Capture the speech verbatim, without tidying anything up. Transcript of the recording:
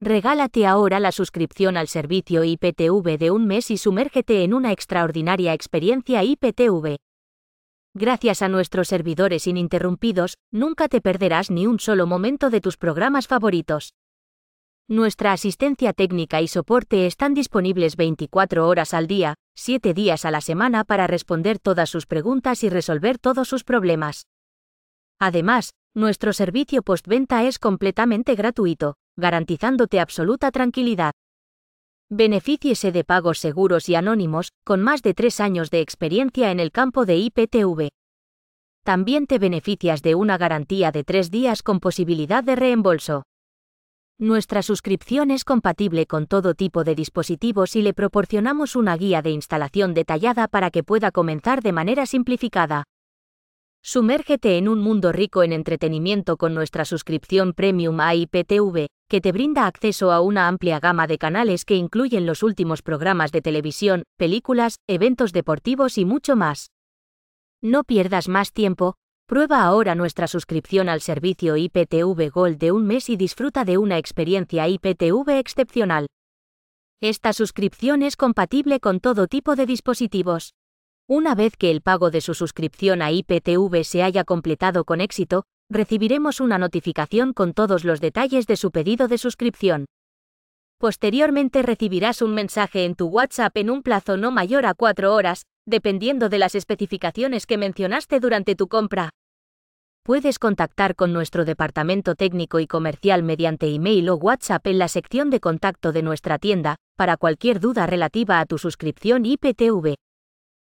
Regálate ahora la suscripción al servicio I P T V de un mes y sumérgete en una extraordinaria experiencia I P T V. Gracias a nuestros servidores ininterrumpidos, nunca te perderás ni un solo momento de tus programas favoritos. Nuestra asistencia técnica y soporte están disponibles veinticuatro horas al día, siete días a la semana para responder todas sus preguntas y resolver todos sus problemas. Además, nuestro servicio postventa es completamente gratuito, garantizándote absoluta tranquilidad. Benefíciese de pagos seguros y anónimos, con más de tres años de experiencia en el campo de I P T V. También te beneficias de una garantía de tres días con posibilidad de reembolso. Nuestra suscripción es compatible con todo tipo de dispositivos y le proporcionamos una guía de instalación detallada para que pueda comenzar de manera simplificada. Sumérgete en un mundo rico en entretenimiento con nuestra suscripción Premium a I P T V, que te brinda acceso a una amplia gama de canales que incluyen los últimos programas de televisión, películas, eventos deportivos y mucho más. No pierdas más tiempo, prueba ahora nuestra suscripción al servicio I P T V Gold de un mes y disfruta de una experiencia I P T V excepcional. Esta suscripción es compatible con todo tipo de dispositivos. Una vez que el pago de su suscripción a I P T V se haya completado con éxito, recibiremos una notificación con todos los detalles de su pedido de suscripción. Posteriormente recibirás un mensaje en tu WhatsApp en un plazo no mayor a cuatro horas, dependiendo de las especificaciones que mencionaste durante tu compra. Puedes contactar con nuestro departamento técnico y comercial mediante email o WhatsApp en la sección de contacto de nuestra tienda, para cualquier duda relativa a tu suscripción I P T V.